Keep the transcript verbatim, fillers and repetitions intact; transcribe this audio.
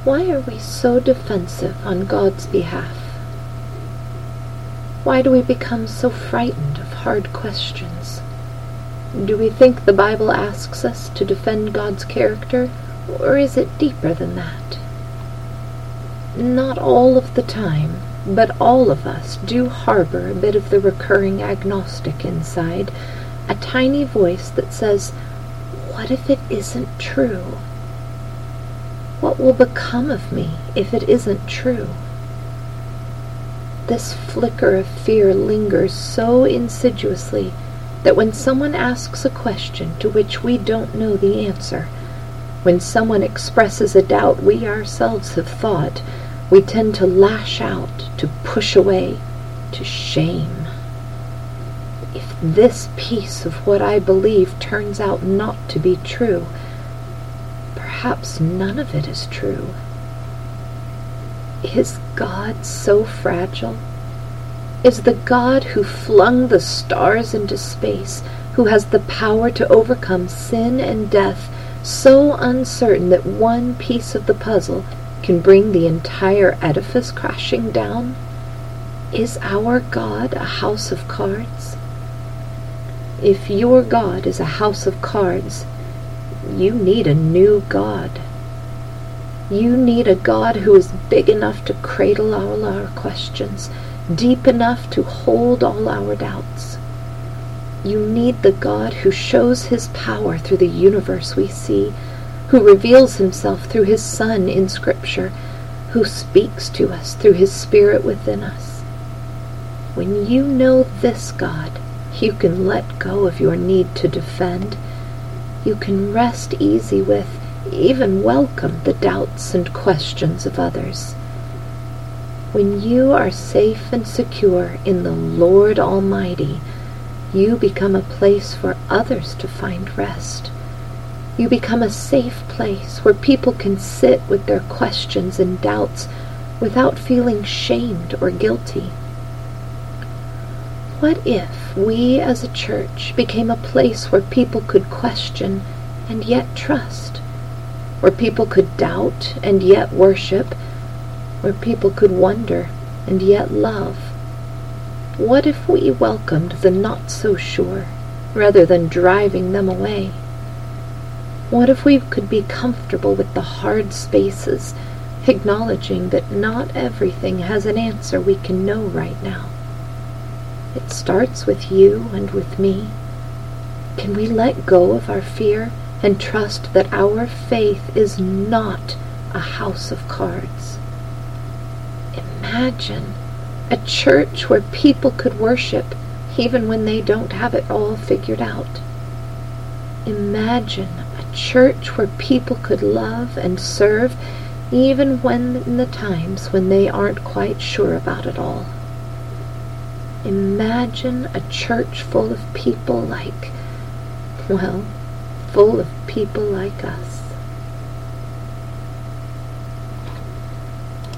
Why are we so defensive on God's behalf? Why do we become so frightened of hard questions? Do we think the Bible asks us to defend God's character, or is it deeper than that? Not all of the time, but all of us do harbor a bit of the recurring agnostic inside, a tiny voice that says, what if it isn't true? What will become of me if it isn't true? This flicker of fear lingers so insidiously that when someone asks a question to which we don't know the answer, when someone expresses a doubt we ourselves have thought, we tend to lash out, to push away, to shame. If this piece of what I believe turns out not to be true, perhaps none of it is true. Is God so fragile? Is the God who flung the stars into space, who has the power to overcome sin and death, so uncertain that one piece of the puzzle can bring the entire edifice crashing down? Is our God a house of cards? If your God is a house of cards, you need a new God. You need a God who is big enough to cradle all our questions, deep enough to hold all our doubts. You need the God who shows his power through the universe we see, who reveals himself through his Son in Scripture, who speaks to us through his Spirit within us. When you know this God, you can let go of your need to defend. You can rest easy with, even welcome the doubts and questions of others. When you are safe and secure in the Lord Almighty, you become a place for others to find rest. You become a safe place where people can sit with their questions and doubts without feeling shamed or guilty. What if we as a church became a place where people could question and yet trust, where people could doubt and yet worship, where people could wonder and yet love? What if we welcomed the not-so-sure rather than driving them away? What if we could be comfortable with the hard spaces, acknowledging that not everything has an answer we can know right now? It starts with you and with me. Can we let go of our fear and trust that our faith is not a house of cards? Imagine a church where people could worship even when they don't have it all figured out. Imagine a church where people could love and serve even when in the times when they aren't quite sure about it all. Imagine a church full of people like, well, full of people like us.